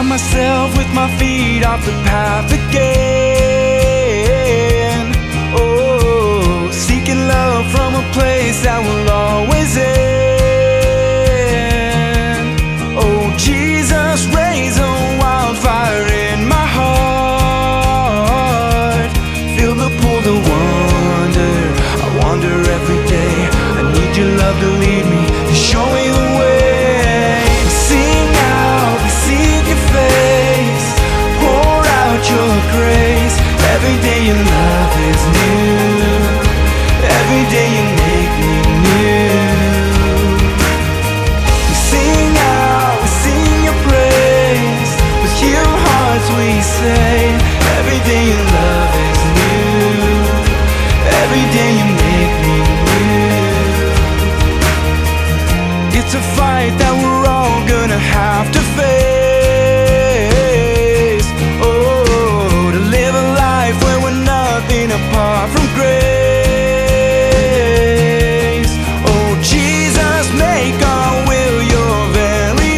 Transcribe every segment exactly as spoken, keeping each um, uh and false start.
find myself with my feet off the path again. Oh, seeking love from a place that will always end. Oh, Jesus, raise a wildfire in my heart. Feel the pull to wander, I wander every day. I need your love to lead me, to show me the way. We sing out, we seek your face, pour out your grace. Every day your love is new, every day you make me new. We sing out, we sing your praise, with healed hearts we say, every day your love is new, every day you make me new. It's a fight that we're all gonna have to face. Oh, to live a life where we're nothing apart from grace. Oh, Jesus, make our will your very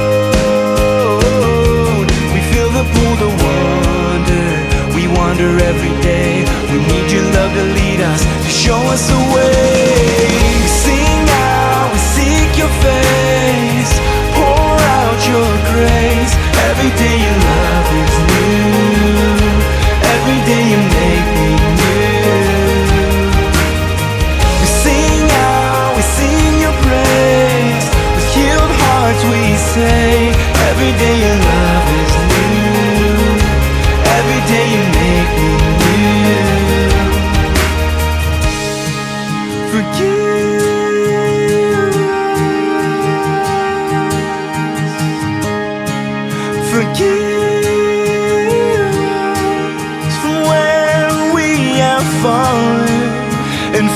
own. We feel the pull to wander, we wander every day. We need your love to lead us, to show us the way. We sing out, we seek your face, pour out your grace. Every day your love is new, every day you make me new. We sing out, we sing your praise, with healed hearts we say, every day your love is new, every day you make me new. Forgive Forgive us from where we have fallen, and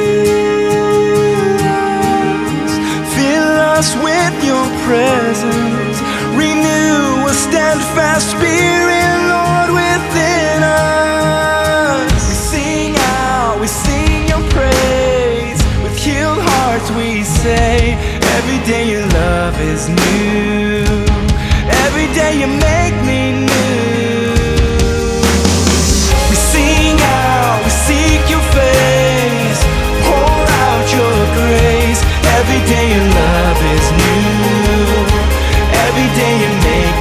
fill us, fill us with your presence. Renew a steadfast spirit, Lord, within us. We sing out, we sing your praise, with healed hearts we say, every day your love is new, every day you make me new. We sing out, we seek your face, pour out your grace. Every day your love is new, every day you make